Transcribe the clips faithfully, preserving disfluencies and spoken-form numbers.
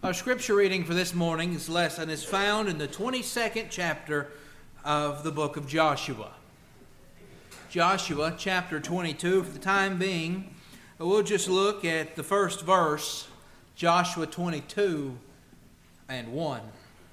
Our scripture reading for this morning's lesson is found in the twenty-second chapter of the book of Joshua. Joshua chapter twenty-two. For the time being, we'll just look at the first verse, Joshua twenty-two and one.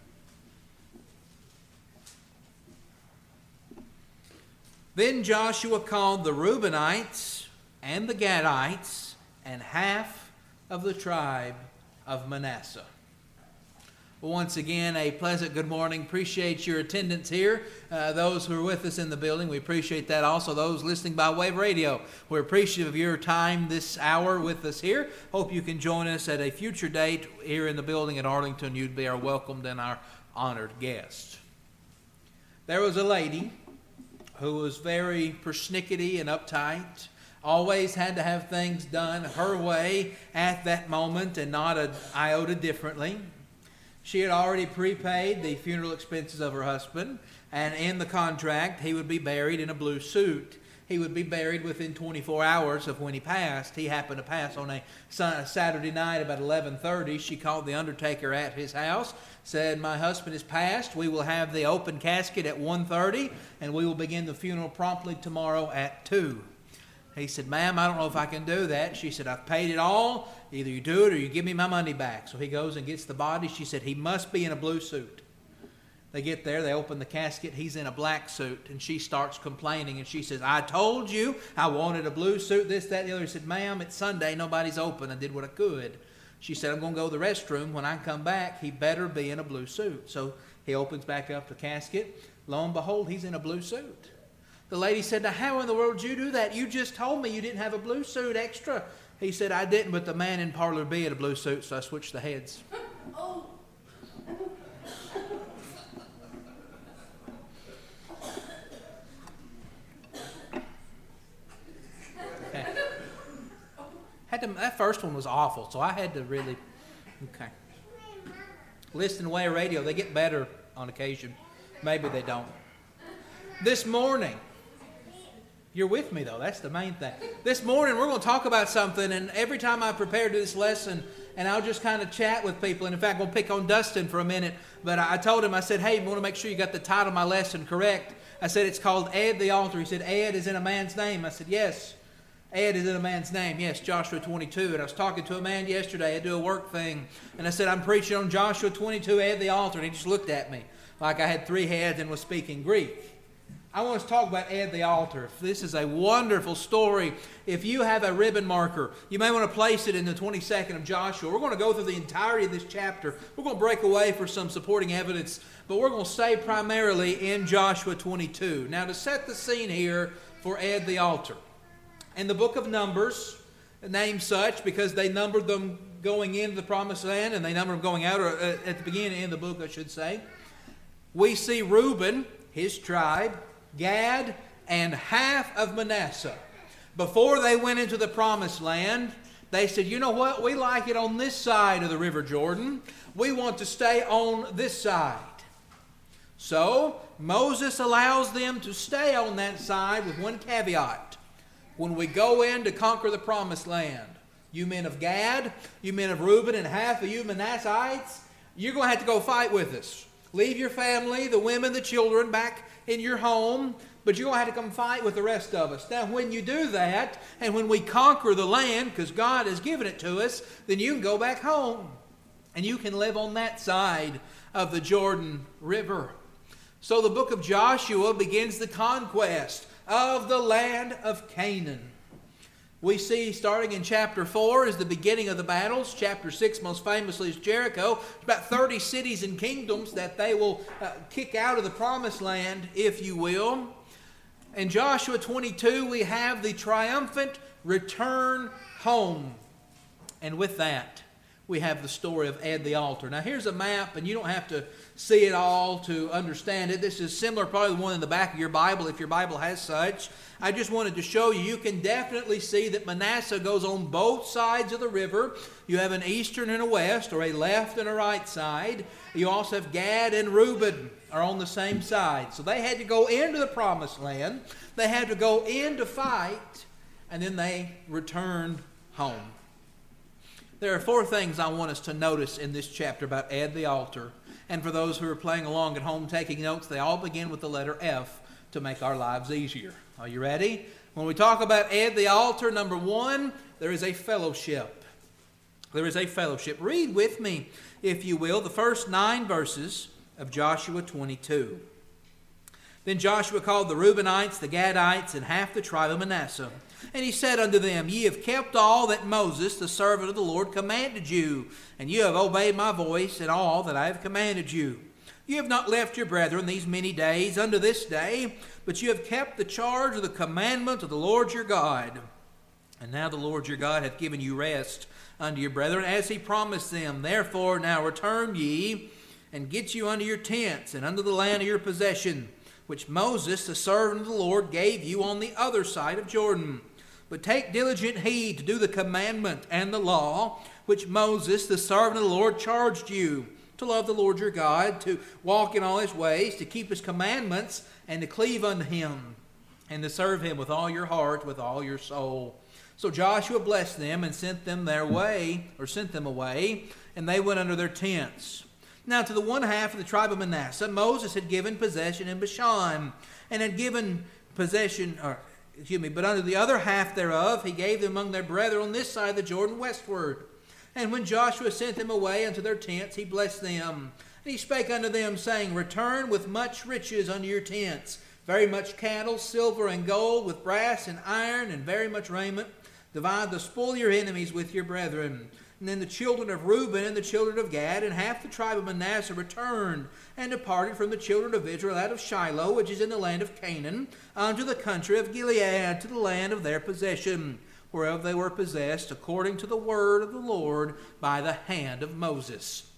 Then Joshua called the Reubenites and the Gadites and half of the tribe of Manasseh. Once again, a pleasant good morning. Appreciate your attendance here. Uh, those who are with us in the building, we appreciate that. Also, those listening by way of radio, we're appreciative of your time this hour with us here. Hope you can join us at a future date here in the building at Arlington. You'd be our welcomed and our honored guest. There was a lady who was very persnickety and uptight. Always had to have things done her way at that moment and not an iota differently. She had already prepaid the funeral expenses of her husband, and in the contract he would be buried in a blue suit. He would be buried within twenty-four hours of when he passed. He happened to pass on a Saturday night about eleven thirty. She called the undertaker at his house, said, "My husband has passed. We will have the open casket at one thirty, and we will begin the funeral promptly tomorrow at two. He said, "Ma'am, I don't know if I can do that." She said, "I've paid it all. Either you do it or you give me my money back." So he goes and gets the body. She said, "He must be in a blue suit." They get there, they open the casket, he's in a black suit, and she starts complaining, and she says, "I told you I wanted a blue suit, this, that, the other." He said, "Ma'am, it's Sunday, nobody's open. I did what I could." She said, "I'm going to go to the restroom. When I come back, he better be in a blue suit." So he opens back up the casket. Lo and behold, he's in a blue suit. The lady said, "Now, how in the world did you do that? You just told me you didn't have a blue suit extra." He said, "I didn't, but the man in parlor B had a blue suit, so I switched the heads." Oh. Okay. Had to, that first one was awful, so I had to really, okay. Listen to way of radio, they get better on occasion. Maybe they don't. This morning, you're with me, though. That's the main thing. This morning, we're going to talk about something, and every time I prepare to do this lesson, and I'll just kind of chat with people, and in fact, we'll pick on Dustin for a minute, but I told him, I said, "Hey, you want to make sure you got the title of my lesson correct." I said, "It's called Ed the Altar." He said, "Ed is in a man's name." I said, "Yes, Ed is in a man's name." Yes, Joshua twenty-two. And I was talking to a man yesterday. I do a work thing, and I said, "I'm preaching on Joshua twenty-two, Ed the Altar." And he just looked at me like I had three heads and was speaking Greek. I want us to talk about Ed the Altar. This is a wonderful story. If you have a ribbon marker, you may want to place it in the twenty-second of Joshua. We're going to go through the entirety of this chapter. We're going to break away for some supporting evidence, but we're going to stay primarily in Joshua twenty-two. Now, to set the scene here for Ed the Altar. In the book of Numbers, named such because they numbered them going into the promised land and they numbered them going out, or at the beginning of the book, I should say, we see Reuben, his tribe, Gad, and half of Manasseh. Before they went into the promised land, they said, "You know what? We like it on this side of the River Jordan. We want to stay on this side." So Moses allows them to stay on that side with one caveat. When we go in to conquer the promised land, you men of Gad, you men of Reuben, and half of you Manassites, you're going to have to go fight with us. Leave your family, the women, the children back in your home, but you're going to have to come fight with the rest of us. Now, when you do that, and when we conquer the land, because God has given it to us, then you can go back home, and you can live on that side of the Jordan River. So the book of Joshua begins the conquest of the land of Canaan. We see, starting in chapter four, is the beginning of the battles. Chapter six, most famously, is Jericho. About thirty cities and kingdoms that they will uh, kick out of the promised land, if you will. In Joshua twenty-two, we have the triumphant return home. And with that, we have the story of Ed the Altar. Now, here's a map, and you don't have to see it all to understand it. This is similar, probably the one in the back of your Bible, if your Bible has such. I just wanted to show you, you can definitely see that Manasseh goes on both sides of the river. You have an eastern and a west, or a left and a right side. You also have Gad and Reuben are on the same side. So they had to go into the promised land. They had to go in to fight, and then they returned home. There are four things I want us to notice in this chapter about add the altar. And for those who are playing along at home taking notes, they all begin with the letter F to make our lives easier. Are you ready? When we talk about add the altar, number one, there is a fellowship. There is a fellowship. Read with me, if you will, the first nine verses of Joshua twenty-two. Then Joshua called the Reubenites, the Gadites, and half the tribe of Manasseh. And he said unto them, Ye have kept all that Moses, the servant of the Lord, commanded you, and you have obeyed my voice in all that I have commanded you. You have not left your brethren these many days unto this day, but you have kept the charge of the commandment of the Lord your God. And now the Lord your God hath given you rest unto your brethren, as he promised them. Therefore now return ye, and get you unto your tents, and unto the land of your possession, which Moses, the servant of the Lord, gave you on the other side of Jordan. But take diligent heed to do the commandment and the law, which Moses, the servant of the Lord, charged you, to love the Lord your God, to walk in all his ways, to keep his commandments, and to cleave unto him, and to serve him with all your heart, with all your soul. So Joshua blessed them and sent them their way, or sent them away, and they went under their tents. Now to the one half of the tribe of Manasseh, Moses had given possession in Bashan, and had given possession, or excuse me, but unto the other half thereof he gave them among their brethren on this side of the Jordan westward. And when Joshua sent them away unto their tents, he blessed them. And he spake unto them, saying, Return with much riches unto your tents, very much cattle, silver, and gold, with brass and iron, and very much raiment. Divide the spoil of your enemies with your brethren. And then the children of Reuben and the children of Gad and half the tribe of Manasseh returned and departed from the children of Israel out of Shiloh, which is in the land of Canaan, unto the country of Gilead, to the land of their possession, whereof they were possessed, according to the word of the Lord by the hand of Moses.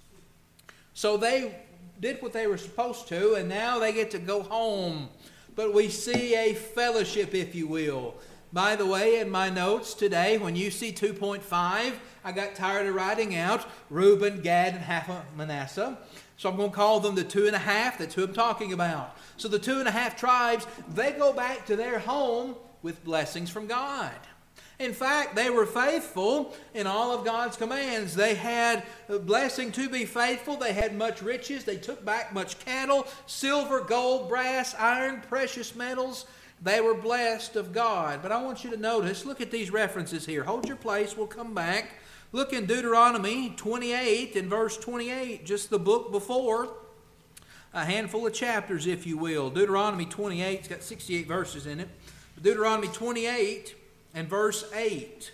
So they did what they were supposed to, and now they get to go home. But we see a fellowship, if you will. By the way, in my notes today, when you see two point five, I got tired of writing out Reuben, Gad, and half of Manasseh. So I'm going to call them the two and a half. That's who I'm talking about. So the two and a half tribes, they go back to their home with blessings from God. In fact, they were faithful in all of God's commands. They had a blessing to be faithful. They had much riches. They took back much cattle, silver, gold, brass, iron, precious metals. They were blessed of God. But I want you to notice, look at these references here. Hold your place. We'll come back. Look in Deuteronomy twenty-eight in verse twenty-eight, just the book before. A handful of chapters, if you will. Deuteronomy twenty-eight, it's got sixty-eight verses in it. Deuteronomy twenty-eight and verse eight.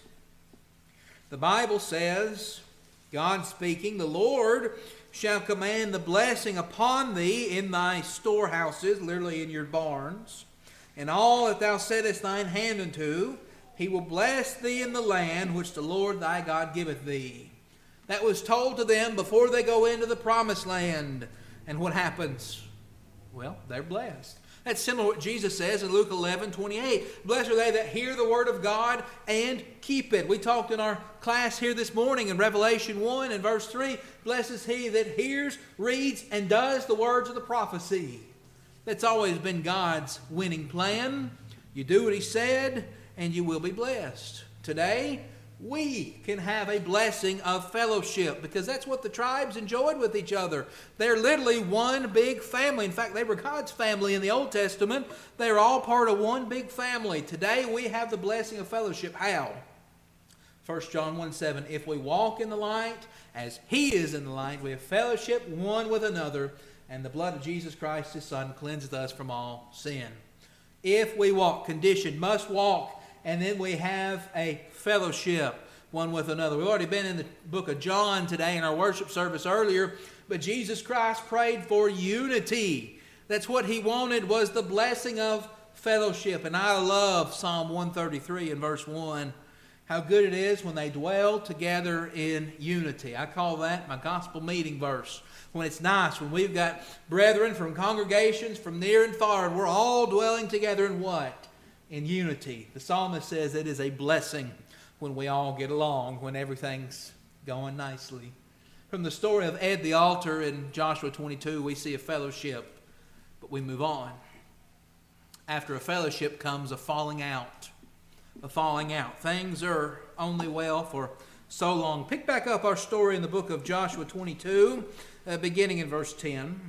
The Bible says, God speaking, The Lord shall command the blessing upon thee in thy storehouses, literally in your barns, and all that thou settest thine hand unto, he will bless thee in the land which the Lord thy God giveth thee. That was told to them before they go into the promised land. And what happens? Well, they're blessed. That's similar to what Jesus says in Luke eleven twenty-eight. Blessed are they that hear the word of God and keep it. We talked in our class here this morning in Revelation one and verse three. Blessed is he that hears, reads, and does the words of the prophecy. That's always been God's winning plan. You do what he said, and you will be blessed. Today, we can have a blessing of fellowship because that's what the tribes enjoyed with each other. They're literally one big family. In fact, they were God's family in the Old Testament. They were all part of one big family. Today, we have the blessing of fellowship. How? First John one seven, if we walk in the light as he is in the light, we have fellowship one with another, and the blood of Jesus Christ, his Son, cleanseth us from all sin. If we walk, condition, must walk, and then we have a fellowship one with another. We've already been in the book of John today in our worship service earlier, but Jesus Christ prayed for unity. That's what he wanted, was the blessing of fellowship. And I love Psalm one thirty-three and verse one. How good it is when they dwell together in unity. I call that my gospel meeting verse. When it's nice, when we've got brethren from congregations from near and far, and we're all dwelling together in what? In unity. The psalmist says it is a blessing when we all get along, when everything's going nicely. From the story of Ed the altar in Joshua twenty-two, we see a fellowship, but we move on. After a fellowship comes a falling out. A falling out. Things are only well for so long. Pick back up our story in the book of Joshua twenty-two, uh, beginning in verse ten.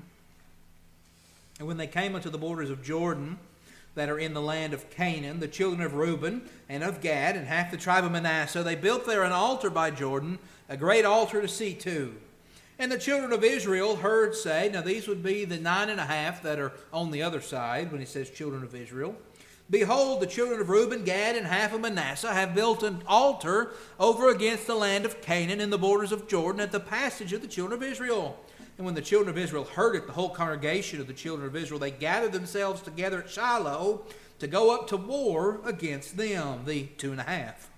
And when they came unto the borders of Jordan, that are in the land of Canaan, the children of Reuben and of Gad and half the tribe of Manasseh, they built there an altar by Jordan, a great altar to see to. And the children of Israel heard say, now these would be the nine and a half that are on the other side when he says children of Israel. Behold, the children of Reuben, Gad, and half of Manasseh have built an altar over against the land of Canaan in the borders of Jordan at the passage of the children of Israel. And when the children of Israel heard it, the whole congregation of the children of Israel, they gathered themselves together at Shiloh to go up to war against them, the two and a half.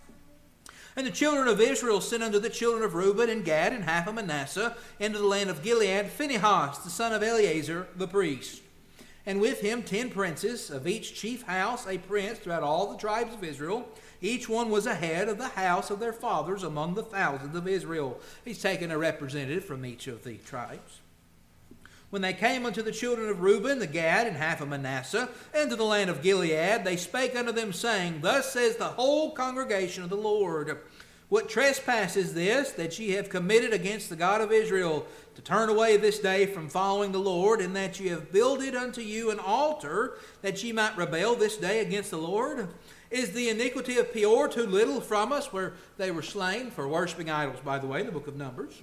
And the children of Israel sent unto the children of Reuben and Gad and half of Manasseh into the land of Gilead Phinehas, the son of Eleazar, the priest. And with him ten princes, of each chief house a prince throughout all the tribes of Israel. Each one was a head of the house of their fathers among the thousands of Israel. He's taken a representative from each of the tribes. When they came unto the children of Reuben, the Gad, and half of Manasseh, and to the land of Gilead, they spake unto them, saying, Thus says the whole congregation of the Lord, What trespass is this that ye have committed against the God of Israel, to turn away this day from following the Lord, and that ye have builded unto you an altar, that ye might rebel this day against the Lord? Is the iniquity of Peor too little from us, where they were slain for worshiping idols, by the way, in the book of Numbers?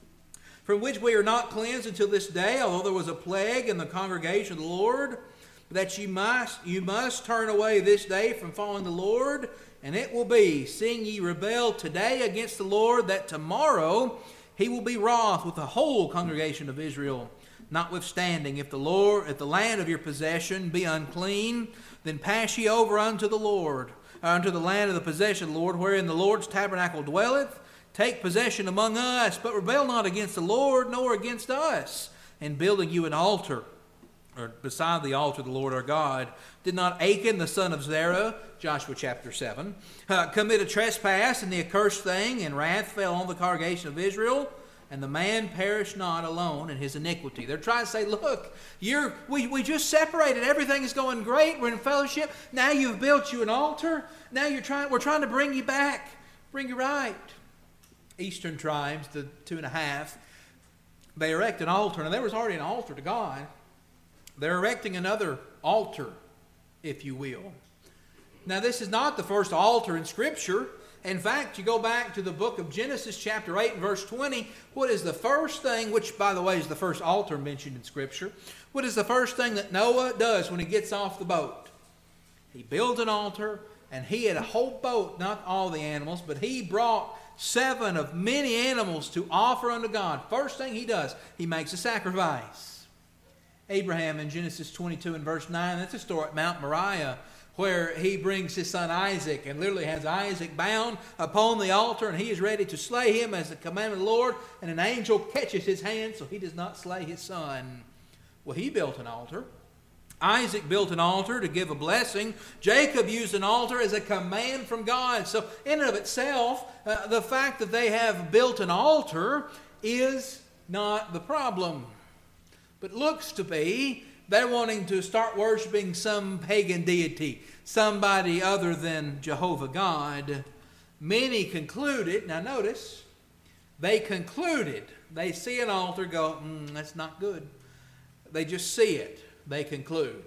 From which we are not cleansed until this day, although there was a plague in the congregation of the Lord, that you must, you must turn away this day from following the Lord. And it will be, seeing ye rebel today against the Lord, that tomorrow he will be wroth with the whole congregation of Israel. Notwithstanding, if the Lord, if the land of your possession be unclean, then pass ye over unto the Lord, or unto the land of the possession of the Lord, wherein the Lord's tabernacle dwelleth. Take possession among us, but rebel not against the Lord, nor against us. And building you an altar, or beside the altar of the Lord our God, did not Achan the son of Zerah, Joshua chapter seven, uh, commit a trespass in the accursed thing, and wrath fell on the congregation of Israel, and the man perished not alone in his iniquity. They're trying to say, look, you're, we, we just separated. Everything is going great. We're in fellowship. Now you've built you an altar. Now you're trying, we're trying to bring you back, bring you right. Eastern tribes, the two and a half, they erect an altar. Now there was already an altar to God. They're erecting another altar, if you will. Now this is not the first altar in Scripture. In fact, you go back to the book of Genesis chapter eight and verse twenty. What is the first thing, which by the way is the first altar mentioned in Scripture, what is the first thing that Noah does when he gets off the boat? He builds an altar, and he had a whole boat, not all the animals, but he brought seven of many animals to offer unto God. First thing he does, he makes a sacrifice. Abraham in Genesis twenty-two and verse nine, that's a story at Mount Moriah, where he brings his son Isaac and literally has Isaac bound upon the altar, and he is ready to slay him as the commandment of the Lord, and an angel catches his hand so he does not slay his son. Well, he built an altar. Isaac built an altar to give a blessing. Jacob used an altar as a command from God. So in and of itself, uh, the fact that they have built an altar is not the problem. But looks to be they're wanting to start worshiping some pagan deity, somebody other than Jehovah God. Many concluded, now notice, they concluded, they see an altar, go, mm, that's not good. They just see it. They conclude.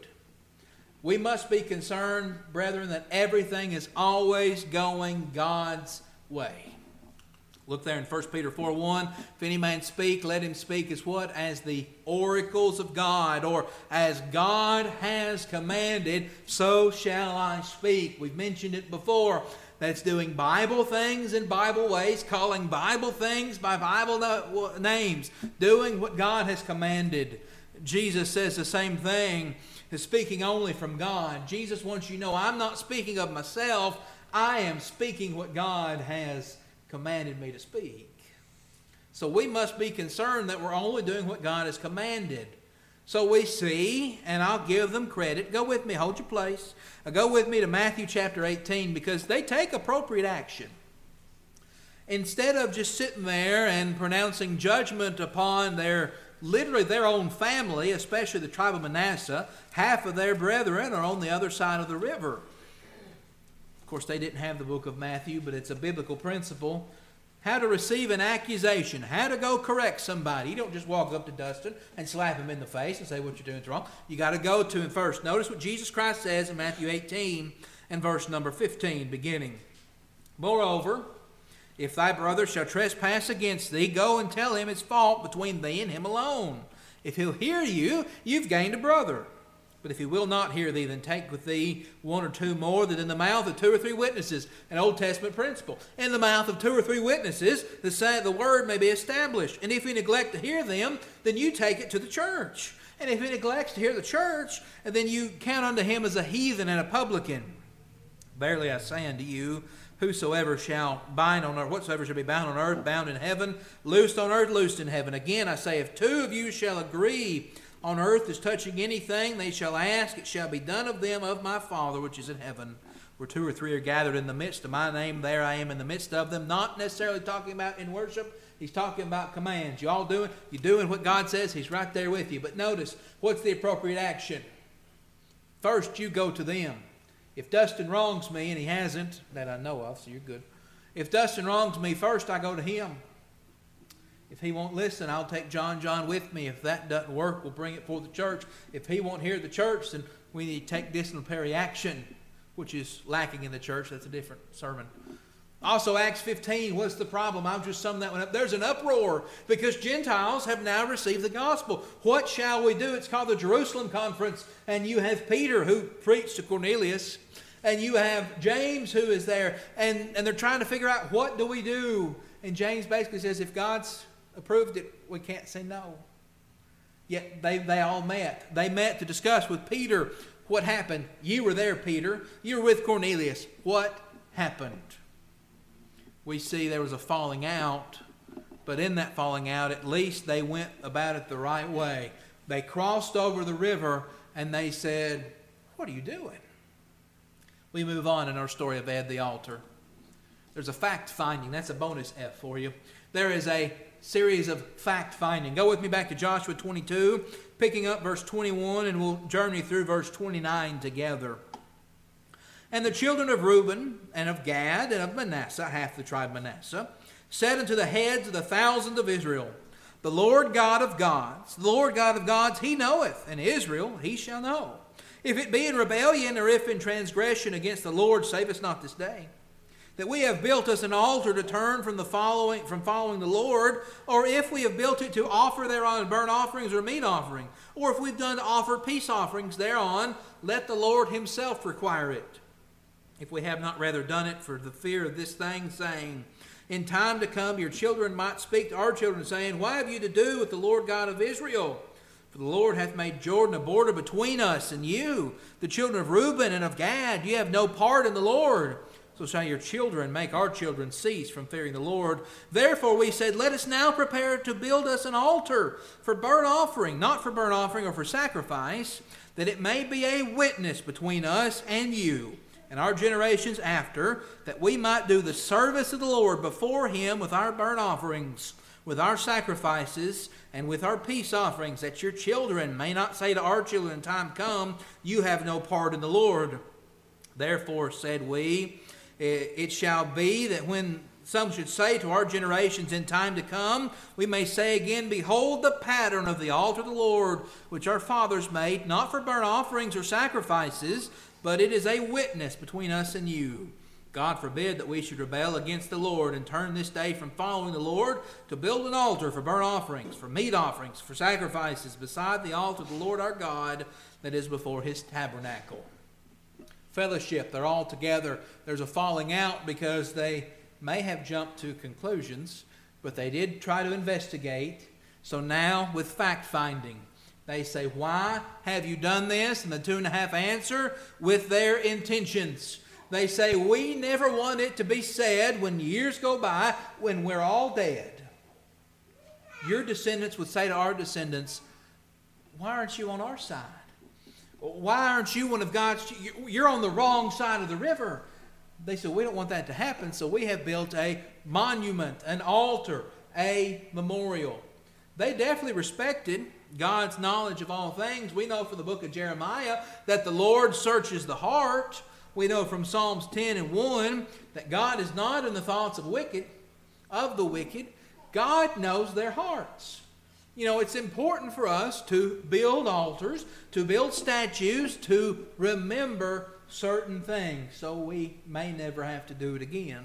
We must be concerned, brethren, that everything is always going God's way. Look there in First Peter four one. If any man speak, let him speak as what? As the oracles of God, or as God has commanded, so shall I speak. We've mentioned it before. That's doing Bible things in Bible ways, calling Bible things by Bible names, doing what God has commanded. Jesus says the same thing, is speaking only from God. Jesus wants you to know, I'm not speaking of myself. I am speaking what God has commanded me to speak. So we must be concerned that we're only doing what God has commanded. So we see, and I'll give them credit. Go with me, hold your place. Go with me to Matthew chapter eighteen, because they take appropriate action. Instead of just sitting there and pronouncing judgment upon their literally their own family, especially the tribe of Manasseh, half of their brethren are on the other side of the river. Of course, they didn't have the book of Matthew, but it's a biblical principle. how to receive an accusation, how to go correct somebody. You don't just walk up to Dustin and slap him in the face and say what you're doing is wrong. You got to go to him first. Notice what Jesus Christ says in Matthew eighteen and verse number fifteen, beginning. Moreover, if thy brother shall trespass against thee, go and tell him his fault between thee and him alone. If he'll hear you, you've gained a brother. But if he will not hear thee, then take with thee one or two more, that in the mouth of two or three witnesses, an Old Testament principle, in the mouth of two or three witnesses, the, say, the word may be established. And if he neglect to hear them, then you take it to the church. And if he neglects to hear the church, then you count unto him as a heathen and a publican. Verily I say unto you, whosoever shall bind on earth, whatsoever shall be bound on earth, bound in heaven, loosed on earth, loosed in heaven. Again I say, if two of you shall agree on earth as touching anything they shall ask, it shall be done of them of my Father which is in heaven. Where two or three are gathered in the midst of my name, there I am in the midst of them. Not necessarily talking about in worship. He's talking about commands. You all doing, you doing what God says, He's right there with you. But notice, what's the appropriate action? First, you go to them. If Dustin wrongs me, and he hasn't, that I know of, so you're good. If Dustin wrongs me, first I go to him. If he won't listen, I'll take John John with me. If that doesn't work, we'll bring it for the church. If he won't hear the church, then we need to take disciplinary action, which is lacking in the church. That's a different sermon. Also, Acts fifteen, what's the problem? I'll just sum that one up. There's an uproar because Gentiles have now received the gospel. What shall we do? It's called the Jerusalem Conference. And you have Peter who preached to Cornelius. And you have James who is there. And, and they're trying to figure out, what do we do? And James basically says, if God's approved it, we can't say no. Yet they, they all met. They met to discuss with Peter what happened. You were there, Peter. You were with Cornelius. What happened? We see there was a falling out. But in that falling out, at least they went about it the right way. They crossed over the river and they said, what are you doing? We move on in our story of Ed the altar. There's a fact finding. That's a bonus F for you. There is a series of fact finding. Go with me back to Joshua twenty-two, picking up verse twenty-one, and we'll journey through verse twenty-nine together. And the children of Reuben and of Gad and of Manasseh, half the tribe Manasseh, said unto the heads of the thousands of Israel, the Lord God of gods, the Lord God of gods, He knoweth, and Israel He shall know. If it be in rebellion or if in transgression against the Lord, save us not this day. That we have built us an altar to turn from the following from following the Lord, or if we have built it to offer thereon burnt offerings or meat offering, or if we've done to offer peace offerings thereon, let the Lord Himself require it. If we have not rather done it for the fear of this thing, saying, in time to come your children might speak to our children, saying, why have you to do with the Lord God of Israel? For the Lord hath made Jordan a border between us and you, the children of Reuben and of Gad. You have no part in the Lord. So shall your children make our children cease from fearing the Lord. Therefore we said, let us now prepare to build us an altar for burnt offering, not for burnt offering or for sacrifice, that it may be a witness between us and you and our generations after, that we might do the service of the Lord before Him with our burnt offerings, with our sacrifices, and with our peace offerings, that your children may not say to our children in time come, you have no part in the Lord. Therefore said we, it shall be that when some should say to our generations in time to come, we may say again, behold the pattern of the altar of the Lord, which our fathers made, not for burnt offerings or sacrifices, but it is a witness between us and you. God forbid that we should rebel against the Lord and turn this day from following the Lord to build an altar for burnt offerings, for meat offerings, for sacrifices, beside the altar of the Lord our God that is before His tabernacle. Fellowship, they're all together. There's a falling out because they may have jumped to conclusions, but they did try to investigate. So now with fact-finding, they say, why have you done this? And the two and a half answer, with their intentions. They say, we never want it to be said when years go by, when we're all dead. Your descendants would say to our descendants, why aren't you on our side? Why aren't you one of God's? You're on the wrong side of the river. They said, we don't want that to happen, so we have built a monument, an altar, a memorial. They definitely respected God's knowledge of all things. We know from the book of Jeremiah that the Lord searches the heart. We know from Psalms ten and one that God is not in the thoughts of wicked, of the wicked. God knows their hearts. You know, it's important for us to build altars, to build statues, to remember certain things so we may never have to do it again.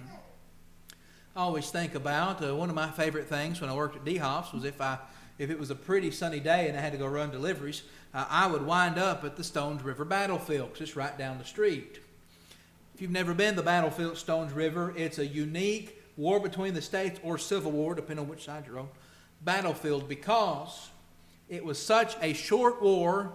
I always think about uh, one of my favorite things when I worked at D-Hoff's was if I if it was a pretty sunny day and I had to go run deliveries, uh, I would wind up at the Stones River battlefield because it's right down the street. If you've never been to the battlefield at Stones River, it's a unique war between the states or civil war, depending on which side you're on, battlefield, because it was such a short war,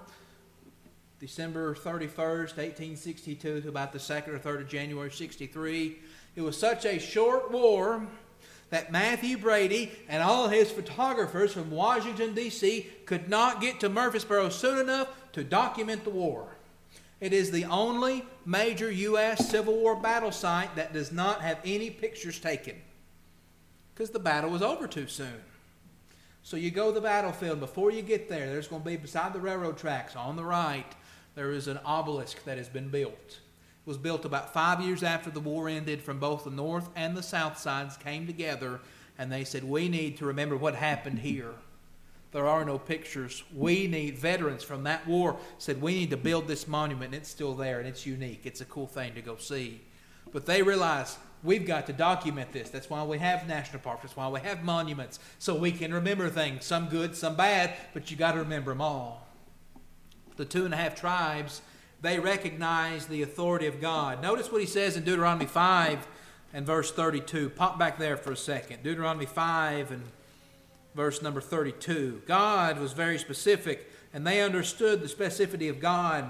December thirty-first, eighteen sixty-two to about the second or third of January sixty-three. It was such a short war that Matthew Brady and all his photographers from Washington, D C could not get to Murfreesboro soon enough to document the war. It is the only major U S Civil War battle site that does not have any pictures taken because the battle was over too soon. So you go to the battlefield. Before you get there, there's going to be beside the railroad tracks on the right, there is an obelisk that has been built. It was built about five years after the war ended from both the north and the south sides came together, and they said, we need to remember what happened here. There are no pictures. We need veterans from that war said we need to build this monument, and it's still there, and it's unique. It's a cool thing to go see. But they realized we've got to document this. That's why we have national parks. That's why we have monuments, so we can remember things, some good, some bad, but you got to remember them all. The two and a half tribes, they recognize the authority of God. Notice what he says in Deuteronomy five and verse thirty-two. Pop back there for a second. Deuteronomy five and verse number thirty-two. God was very specific, and they understood the specificity of God.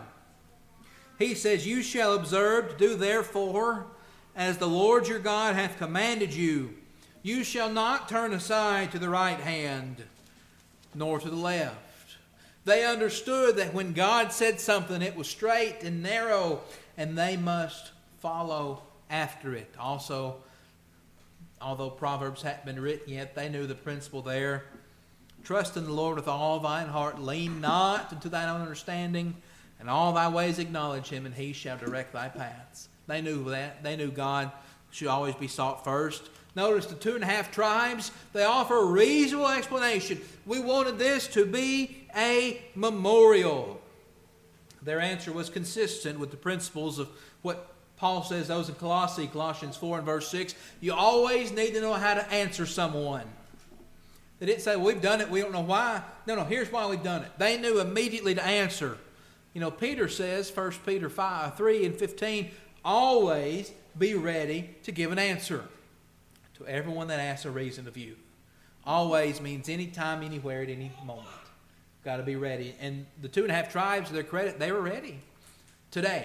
He says, you shall observe to do therefore as the Lord your God hath commanded you. You shall not turn aside to the right hand, nor to the left. They understood that when God said something, it was straight and narrow, and they must follow after it. Also, although Proverbs hadn't been written yet, they knew the principle there. Trust in the Lord with all thine heart. Lean not unto thine own understanding. In all thy ways acknowledge him, and he shall direct thy paths. They knew that. They knew God should always be sought first. Notice the two and a half tribes, they offer a reasonable explanation. We wanted this to be a memorial. Their answer was consistent with the principles of what Paul says, those in Colossae, Colossians four and verse six. You always need to know how to answer someone. They didn't say, well, we've done it, we don't know why. No, no, here's why we've done it. They knew immediately to answer. You know, Peter says, First Peter five, three and fifteen, always be ready to give an answer to everyone that asks a reason of you. Always means anytime, anywhere, at any moment. Got to be ready. And the two and a half tribes, to their credit, they were ready. Today,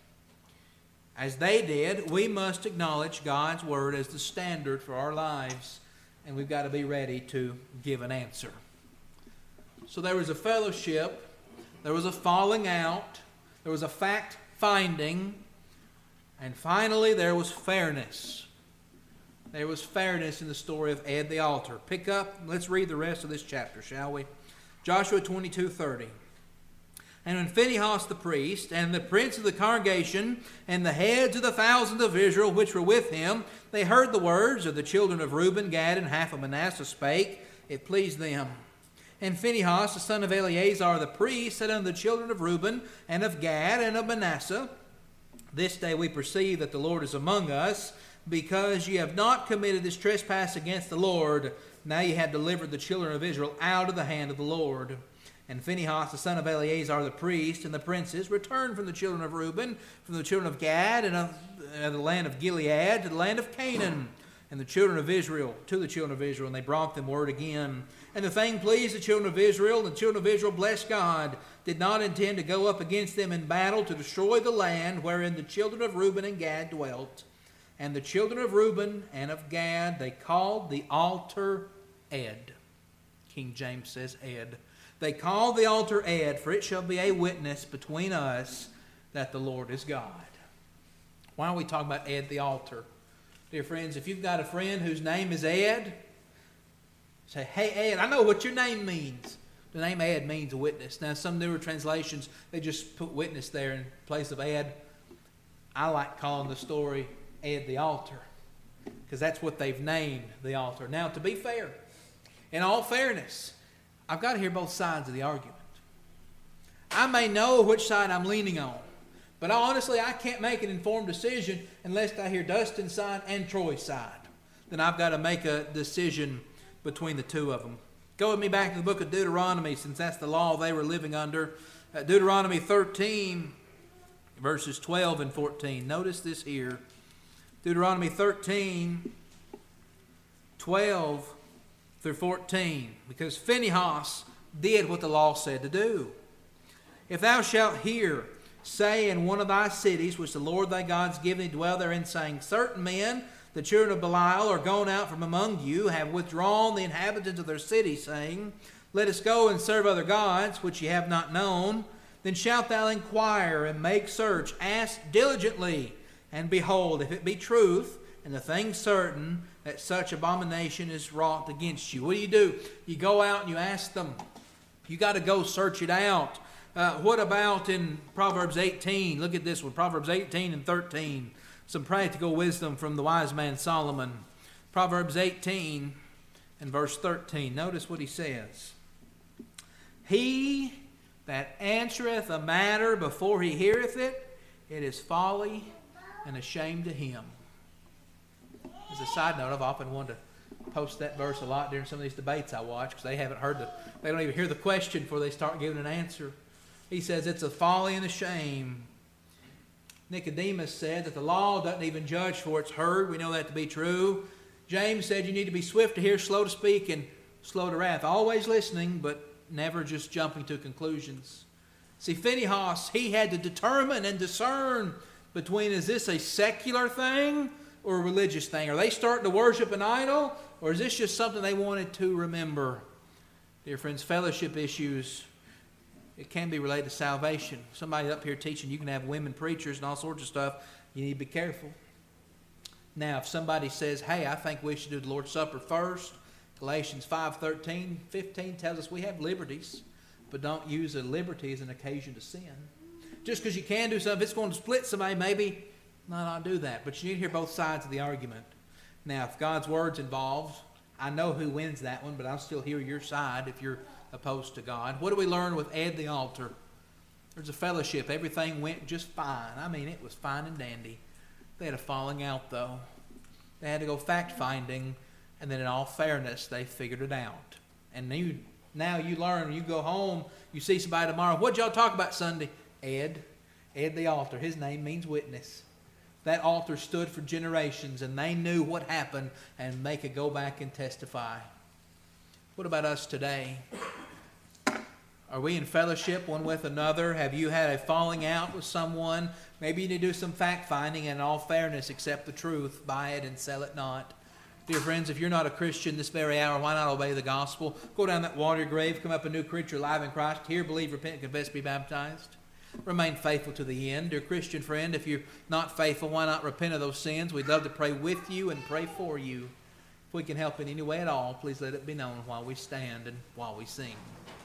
as they did, we must acknowledge God's word as the standard for our lives, and we've got to be ready to give an answer. So there was a fellowship, there was a falling out, there was a fact-finding, and finally there was fairness. There was fairness in the story of Ed the altar. Pick up, let's read the rest of this chapter, shall we? Joshua twenty-two thirty. And when Phinehas the priest, and the prince of the congregation, and the heads of the thousands of Israel which were with him, they heard the words of the children of Reuben, Gad, and half of Manasseh spake, it pleased them. And Phinehas, the son of Eleazar the priest, said unto the children of Reuben, and of Gad, and of Manasseh, this day we perceive that the Lord is among us, because ye have not committed this trespass against the Lord. Now ye have delivered the children of Israel out of the hand of the Lord. And Phinehas, the son of Eleazar the priest, and the princes returned from the children of Reuben, from the children of Gad, and of uh, the land of Gilead, to the land of Canaan, and the children of Israel, to the children of Israel, and they brought them word again. And the thing pleased the children of Israel, and the children of Israel blessed God, did not intend to go up against them in battle to destroy the land wherein the children of Reuben and Gad dwelt. And the children of Reuben and of Gad, they called the altar Ed. King James says Ed. They called the altar Ed, for it shall be a witness between us that the Lord is God. Why are we talking about Ed the altar? Dear friends, if you've got a friend whose name is Ed, say, hey Ed, I know what your name means. The name Ed means a witness. Now some newer translations, they just put witness there in place of Ed. I like calling the story Ed the altar. because that's what they've named the altar. Now, to be fair, in all fairness, I've got to hear both sides of the argument. I may know which side I'm leaning on, but honestly, I can't make an informed decision unless I hear Dustin's side and Troy's side. Then I've got to make a decision between the two of them. Go with me back to the book of Deuteronomy, since that's the law they were living under. Uh, Deuteronomy thirteen, verses twelve and fourteen. Notice this here. Deuteronomy thirteen, twelve through fourteen. Because Phinehas did what the law said to do. If thou shalt hear, say in one of thy cities, which the Lord thy God is given thee, dwell therein, saying, certain men, the children of Belial, are gone out from among you, have withdrawn the inhabitants of their city, saying, let us go and serve other gods, which ye have not known. Then shalt thou inquire and make search, ask diligently, and behold, if it be truth, and the thing certain, that such abomination is wrought against you. What do you do? You go out and you ask them. You got to go search it out. Uh, what about in Proverbs eighteen? Look at this one, Proverbs eighteen and thirteen. Some practical wisdom from the wise man Solomon. Proverbs eighteen and verse thirteen. Notice what he says. He that answereth a matter before he heareth it, it is folly and a shame to him. As a side note, I've often wanted to post that verse a lot during some of these debates I watch, because they haven't heard the, they don't even hear the question before they start giving an answer. He says it's a folly and a shame. Nicodemus said that the law doesn't even judge for it's heard. We know that to be true. James said you need to be swift to hear, slow to speak, and slow to wrath. Always listening, but never just jumping to conclusions. See, Phinehas, he had to determine and discern between, is this a secular thing or a religious thing? Are they starting to worship an idol, or is this just something they wanted to remember? Dear friends, fellowship issues, it can be related to salvation. Somebody up here teaching you can have women preachers and all sorts of stuff. You need to be careful. Now, if somebody says, hey, I think we should do the Lord's Supper first, Galatians five, thirteen, fifteen tells us we have liberties, but don't use a liberty as an occasion to sin. Just because you can do something, if it's going to split somebody, maybe no, not do that. But you need to hear both sides of the argument. Now, if God's Word's involved, I know who wins that one, but I'll still hear your side if you're opposed to God. What do we learn with Ed the altar? There's a fellowship. Everything went just fine. I mean, it was fine and dandy. They had a falling out, though. They had to go fact-finding, and then in all fairness, they figured it out. And you, now you learn, you go home, you see somebody tomorrow. What'd y'all talk about Sunday? Ed. Ed the altar. His name means witness. That altar stood for generations, and they knew what happened, and they could go back and testify. What about us today? Are we in fellowship one with another? Have you had a falling out with someone? Maybe you need to do some fact-finding, and in all fairness, accept the truth, buy it, and sell it not. Dear friends, if you're not a Christian this very hour, why not obey the gospel? Go down that water grave, come up a new creature alive in Christ. Hear, believe, repent, confess, be baptized. Remain faithful to the end. Dear Christian friend, if you're not faithful, why not repent of those sins? We'd love to pray with you and pray for you. If we can help in any way at all, please let it be known while we stand and while we sing.